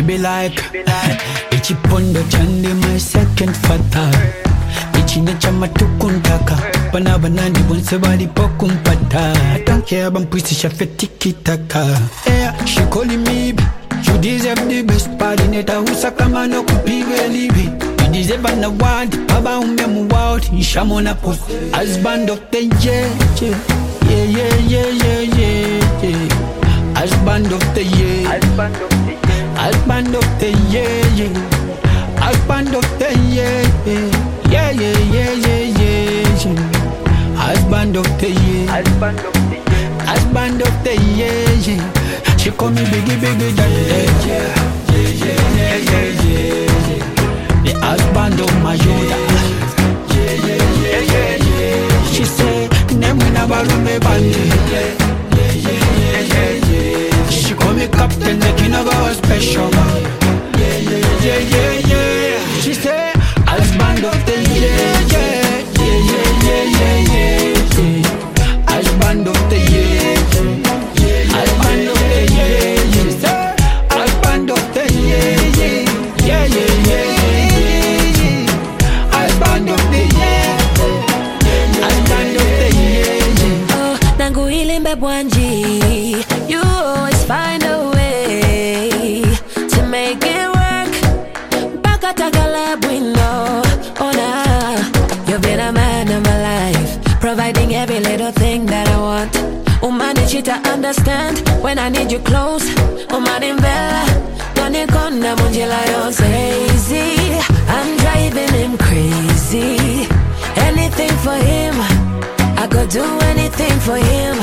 be like Ichi pondo chande my second father. Ichi nechama tukuntaka Bana banani bonse bali pokumpata. I don't care about pussy shafe tiki taka. Yeah, she calling me you deserve the best party neta usaka mano kupige libi. You deserve an award Baba umemu out Ishamona post husband of the year. Yeah, yeah, yeah, yeah, yeah, yeah. Husband of the year. Husband of the year. Husband of the year, yeah. Husband of the year, yeah, yeah, yeah, yeah, yeah, yeah. Husband of the year. Husband of the year. Husband of the year, yeah. She call me biggie, biggie, daddy, yeah, yeah, yeah, yeah, yeah, yeah. The husband of my Yoda. Yeah, yeah, yeah, yeah, yeah. She say, name we never me bandi. Yeah, yeah, yeah, yeah, yeah. She call me captain, the king of our special. Yeah, yeah, yeah, yeah, yeah. She say, husband of the year, yeah, yeah, yeah, yeah, yeah, yeah. Husband of the year, husband of the year, she say, husband of the year, yeah, yeah, yeah, yeah, yeah. Husband of the year, husband of the year. Oh, nangu ilimbe bwanji. You always find a way to make it work. Baka takala bwino. Oh nah, you've been a man of my life, providing every little thing that I want. Manage you to understand when I need you close. Man Bella, don't you come na munjila you're crazy. I'm driving him crazy. Anything for him, I could do anything for him.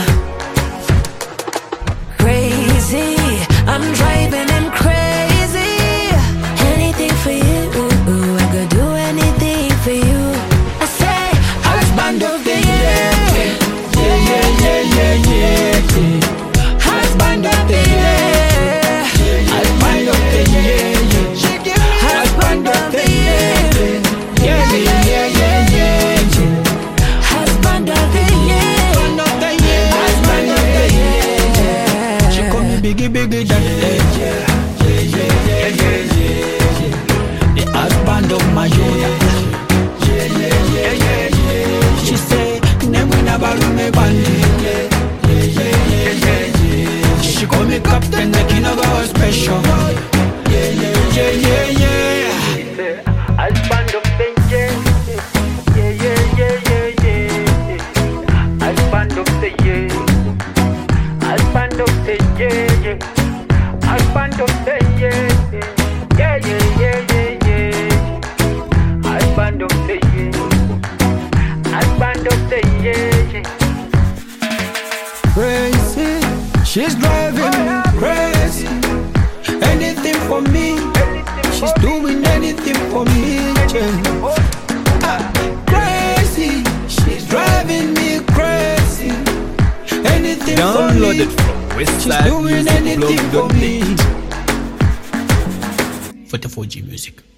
Crazy, I'm driving him crazy. Anything for you, I could do anything for you. I say, husband of the year. Yeah, yeah, yeah, yeah, yeah. Husband of the year. Husband of the year. Husband of the year. Yeah, yeah, yeah, yeah, yeah. Husband of the year. Husband of the year. She call me biggie, biggie, daddy. Yeah, yeah, yeah, yeah, yeah. The husband of my Yoda. Yeah, yeah, yeah, yeah, yeah. She say, name we never me bandi. Yeah, yeah, yeah, yeah, yeah. She call me captain, the king of our special. Yeah, yeah, yeah, yeah, yeah. Husband of the year. Yeah, yeah, yeah, yeah, yeah. Husband of the year. Husband of the year. Husband of the year. Yeah, yeah, yeah, yeah, yeah. Husband of the year. Husband of the year. Crazy, she's driving me crazy. Anything for me, she's doing anything for me. Crazy, she's driving me crazy. Anything for me, downloaded from she's doing anything for me. westsidemusicblog.net. 44G Music.